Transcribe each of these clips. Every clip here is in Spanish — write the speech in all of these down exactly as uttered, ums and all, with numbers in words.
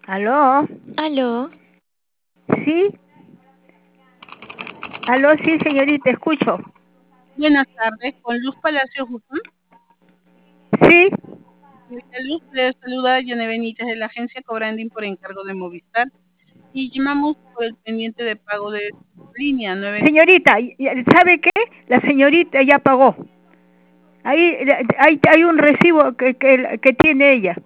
¿Aló? Aló, ¿Sí? ¿Aló? Sí, señorita, escucho. Buenas tardes, con Luz Palacio Guzmán. ¿Sí? Señorita Luz, le saluda Yane Benítez de la agencia Cobranding por encargo de Movistar y llamamos por el pendiente de pago de línea nueve. Señorita, y- y- ¿sabe qué? La señorita ya pagó. Ahí hay, hay un recibo que, que, que tiene ella.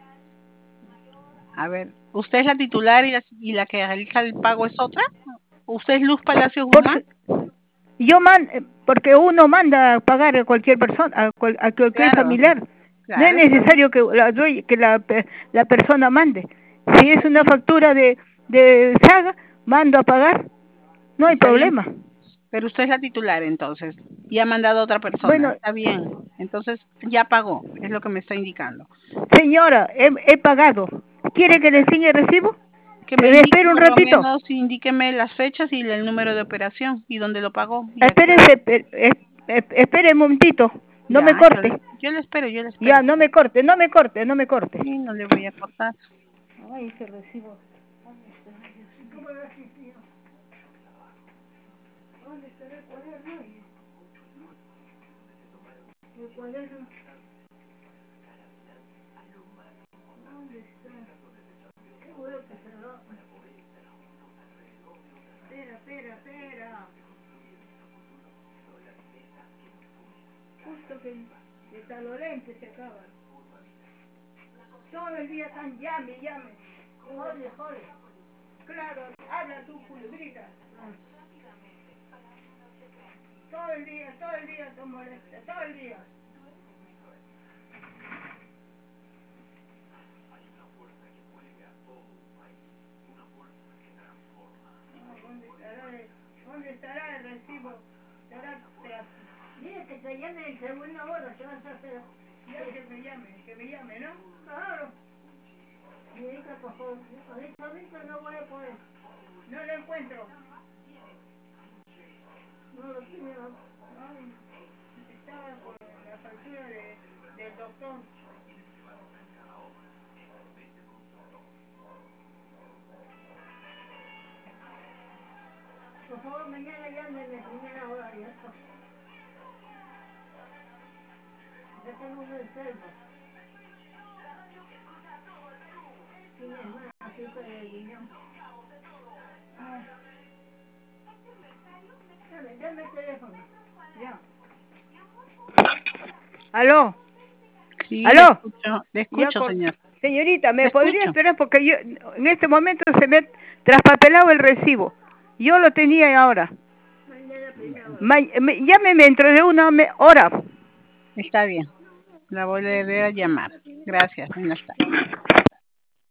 A ver, ¿usted es la titular y la, y la que realiza el pago es otra? ¿Usted es Luz Palacio Por Guzmán? su- yo man, porque uno manda a pagar a cualquier persona, a, cual- a cualquier Claro, familiar. No es claro, está bien. necesario que la due- que la, pe- la persona mande. Si es Está una bien, factura de, de saga, mando a pagar. No hay está bien. problema. Pero usted es la titular entonces y ha mandado a otra persona. Bueno, Está bien. Entonces ya pagó, es lo que me está indicando. señora, he, he pagado. ¿Quiere que le enseñe el recibo? Que me Eh, indique espere un por lo ratito. menos, indíqueme las fechas y el número de operación y dónde lo pagó y a qué Espérese, hora. espe- es- es- espere un momentito. No me Ya, yo le, corte. yo le espero, yo le espero. Ya, no me corte, no me corte, no me corte. Y no le voy a cortar. Ay, ese recibo. ¿Dónde estará el cuaderno? El cuaderno. ¿Dónde está? Seguro que se lo... Espera, espera, espera. Justo que de talolente se acaba. Todo el día están llame, llame. Jode, jode. Claro, habla tú, culebrita. Todo el día, todo el día te molesta, todo el día. No, ¿dónde estará el, dónde estará el recibo? Estará tras... Dile que te llame en segunda hora, ¿qué vas a hacer? Ya que me llame, que me llame, ¿no? Claro. Mi hija, por favor, ahorita, ahorita no voy a poder. No lo encuentro. No lo tengo. Ay, estaba con la factura de, del doctor. Por favor, mañana llame en primera hora y esto. Ya tengo un enfermo. Tiene más azúcar de riñón. Ah, dame, dame el teléfono. Ya. ¿Aló? Sí, le ¿Aló? escucho, le Ya escucho, cor- señor. Señorita, Le ¿me podría escucho. esperar? Porque yo en este momento se me ha traspapelado el recibo. Yo lo tenía ahora. Mañana primera hora. Ma me, llámeme dentro de una me hora. Está bien. La volveré a llamar. Gracias. Buenas tardes.